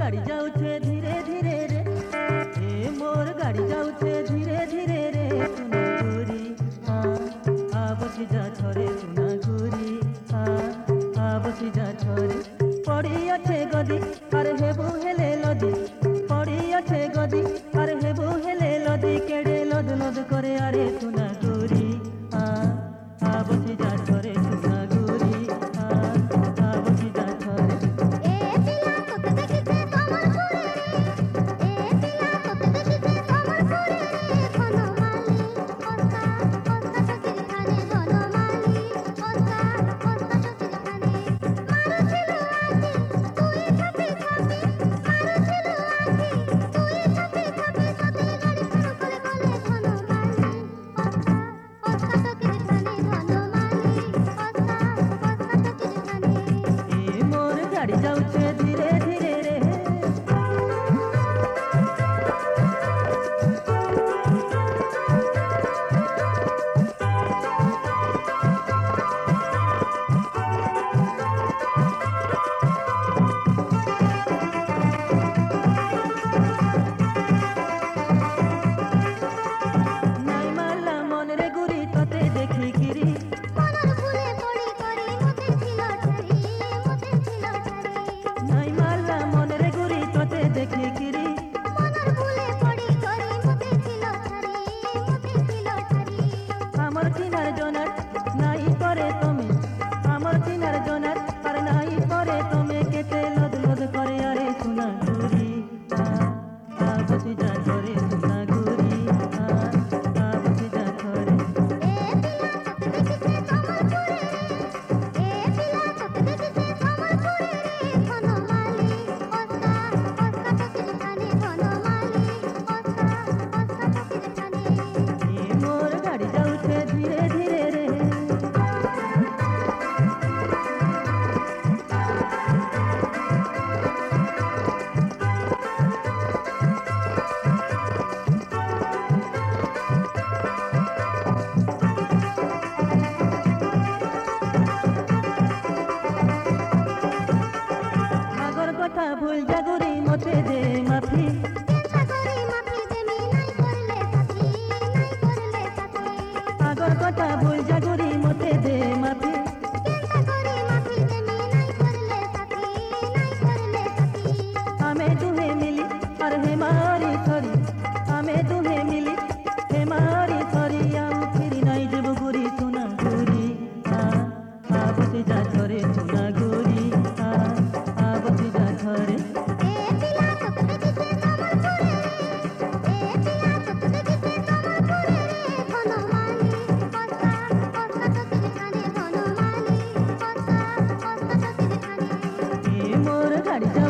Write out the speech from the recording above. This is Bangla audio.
गाड़ी जाऊे धीरे धीरे रे ए मोर गाड़ी जाऊे धीरे धीरे रे सुना गोरी आ बसी जा छरे सुना गोरी आ बसी जा छरे पड़ी अच्छे गदी अरे हेबू हेले लदी पड़ी अच्छे गदी अरे हेबू हेले लदी केड़े लद लद करे अरे सुना गोरी आ बसी जा छरे सुना गोरी आ बसी जा छरे गाड़ी जाऊे धीरे धीरे रे नाई मारला मन रे गुरी तते देखी गिरी नाई मारला मन रे गुरी तते देखी गिरी আমার চিনার জনার নাই করে তুমি আমার চিনার জনার আর নাই করে তুমি কেটে লদ লদ করে আরে সোনা গুরি বসি যা করে সোনা গুরি বসি যা করে मोर गाड़ी जाऊे धीरे धीरे रे आगर कथा भूल जागुरी मते दे माफी आगर कथा भूल जागुरी मते दे माफी आमे दुहे मिली और हेमारी थरी आमे दुहे मिली हेमारी थरी आउ फिरी नाई जब गुरी सोना गुरी बसी जा छरे सोना गुरी बसी जा छरे मोर गाड़ी जाऊ